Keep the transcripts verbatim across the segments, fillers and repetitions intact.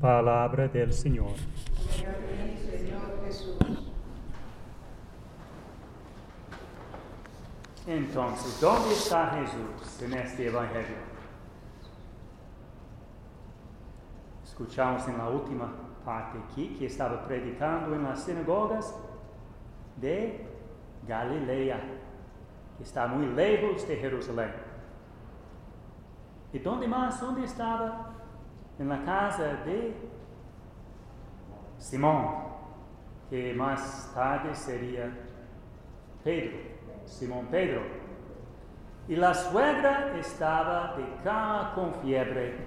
Palabra del Señor. Señor Jesús. Entonces, ¿dónde está Jesús en este Evangelio? Escuchamos en la última parte aquí que estaba predicando en las sinagogas de Galilea, que está muy lejos de Jerusalén. ¿Y dónde más? ¿Dónde estaba? En la casa de Simón, que más tarde sería Pedro, Simón Pedro. Y la suegra estaba de cama con fiebre.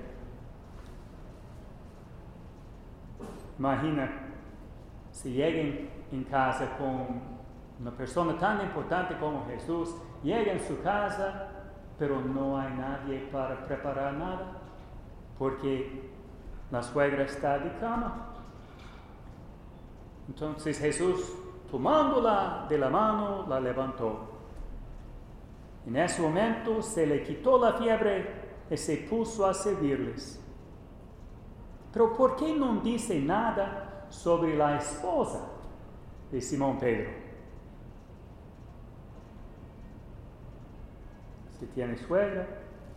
Imagina si lleguen en casa con una persona tan importante como Jesús, llega en su casa, pero no hay nadie para preparar nada, porque la suegra está de cama. Entonces Jesús, tomándola de la mano, la levantó. En ese momento se le quitó la fiebre y se puso a servirles. Pero ¿por qué no dice nada sobre la esposa de Simón Pedro? Si tiene suegra,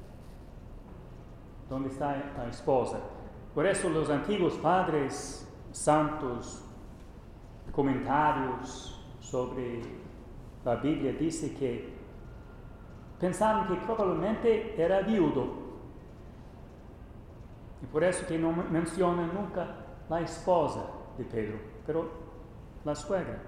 ¿dónde está la esposa? Por eso los antiguos padres santos, comentarios sobre la Biblia, dice que pensaban que probablemente era viudo. Y por eso que no menciona nunca la esposa de Pedro, pero la suegra.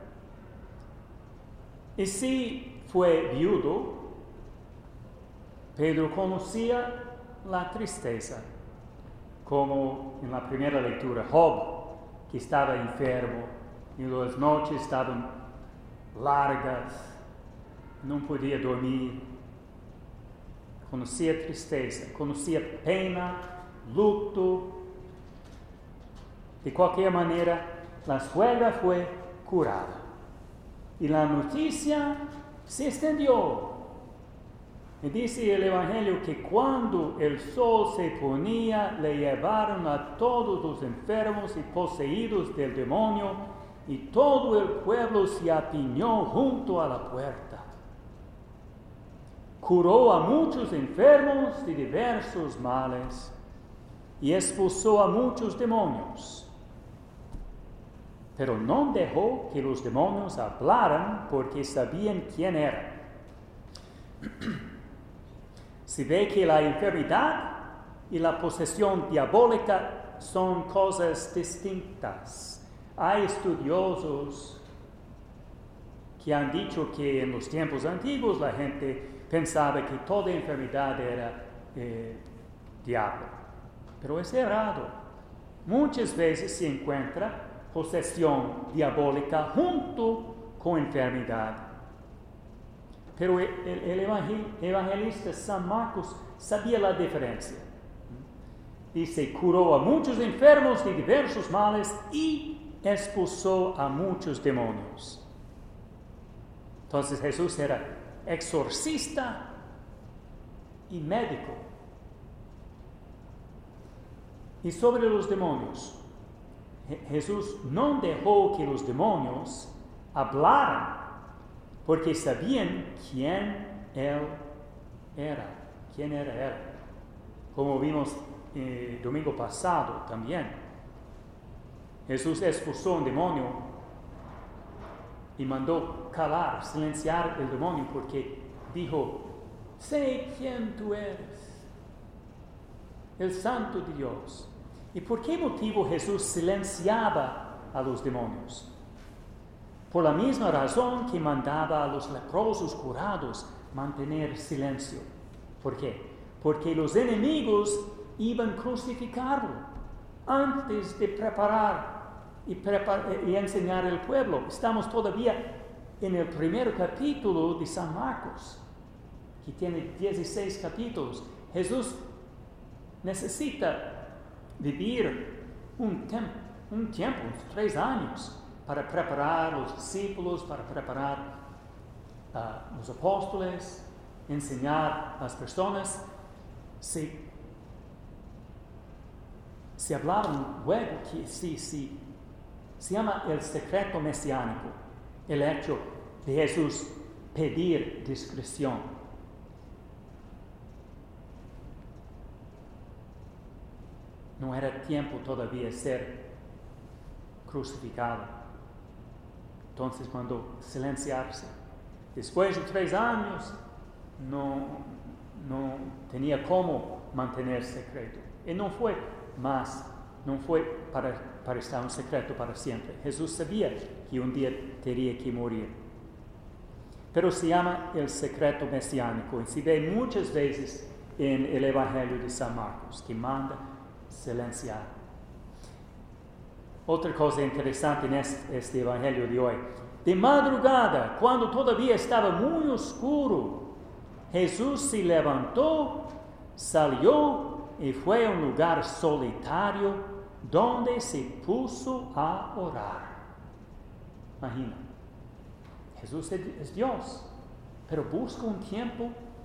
Y si fue viudo, Pedro conocía la tristeza, como en la primera lectura, Job, que estaba enfermo y las noches estaban largas, no podía dormir, conocía tristeza, conocía pena, luto. De cualquier manera, la suegra fue curada y la noticia se extendió. Y dice el Evangelio que cuando el sol se ponía, le llevaron a todos los enfermos y poseídos del demonio, y todo el pueblo se apiñó junto a la puerta. Curó a muchos enfermos de diversos males y expulsó a muchos demonios. Pero no dejó que los demonios hablaran, porque sabían quién era. Se ve que la enfermedad y la posesión diabólica son cosas distintas. Hay estudiosos que han dicho que en los tiempos antiguos la gente pensaba que toda enfermedad era eh, diablo. Pero es errado. Muchas veces se encuentra posesión diabólica junto con enfermedad. Pero el, el evangelista San Marcos sabía la diferencia. Dice, curó a muchos enfermos de diversos males y expulsó a muchos demonios. Entonces Jesús era exorcista y médico. Y sobre los demonios, Jesús no dejó que los demonios hablaran, porque sabían quién Él era, quién era Él. Como vimos el eh, domingo pasado también. Jesús expulsó un demonio y mandó calar, silenciar el demonio, porque dijo, sé quién tú eres, el Santo de Dios. ¿Y por qué motivo Jesús silenciaba a los demonios? Por la misma razón que mandaba a los leprosos curados mantener silencio. ¿Por qué? Porque los enemigos iban a crucificarlo antes de preparar y, prepar- y enseñar al pueblo. Estamos todavía en el primer capítulo de San Marcos, que tiene dieciséis capítulos. Jesús necesita vivir un, tem- un tiempo, tres años, para preparar los discípulos, para preparar uh, los apóstoles, enseñar a las personas. Se, se hablaron luego que sí, sí, se llama el secreto mesiánico, el hecho de Jesús pedir discreción. No era tiempo todavía de ser crucificado. Entonces mandó silenciarse. Después de tres años, no, no tenía cómo mantener secreto. Y no fue más, no fue para, para estar un secreto para siempre. Jesús sabía que un día tenía que morir. Pero se llama el secreto mesiánico y se ve muchas veces en el Evangelio de San Marcos, que manda silenciar. Otra cosa interesante en este, este Evangelio de hoy. De madrugada, cuando todavía estaba muy oscuro, Jesús se levantó, salió y fue a un lugar solitario donde se puso a orar. Imagina, Jesús es Dios, pero busca un tiempo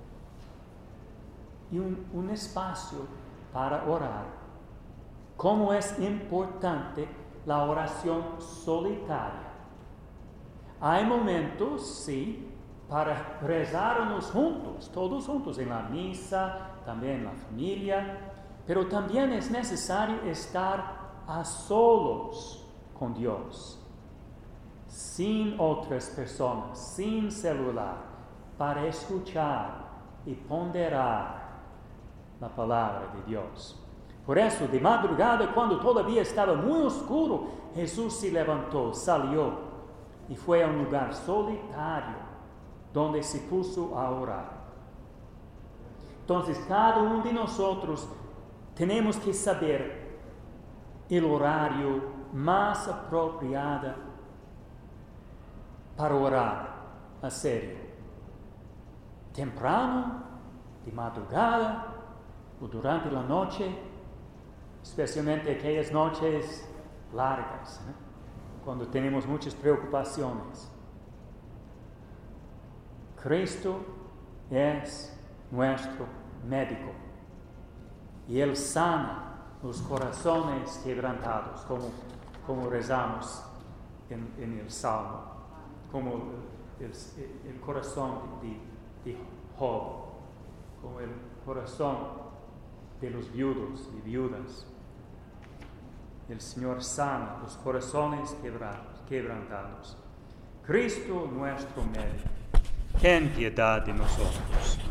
y un, un espacio para orar. ¿Cómo es importante la oración solitaria? Hay momentos, sí, para rezarnos juntos, todos juntos, en la misa, también en la familia, pero también es necesario estar a solos con Dios, sin otras personas, sin celular, para escuchar y ponderar la palabra de Dios. Por eso, de madrugada, cuando todavía estaba muy oscuro, Jesús se levantó, salió y fue a un lugar solitario donde se puso a orar. Entonces, cada uno de nosotros tenemos que saber el horario más apropiado para orar a serio. Temprano, de madrugada o durante la noche, especialmente aquellas noches largas, ¿eh? Cuando tenemos muchas preocupaciones. Cristo es nuestro médico y Él sana los corazones quebrantados, como, como rezamos en, en el Salmo, como el, el, el corazón de, de Job, como el corazón de los viudos y viudas. El Señor sana los corazones quebrantados. Cristo nuestro médico, ten piedad de nosotros.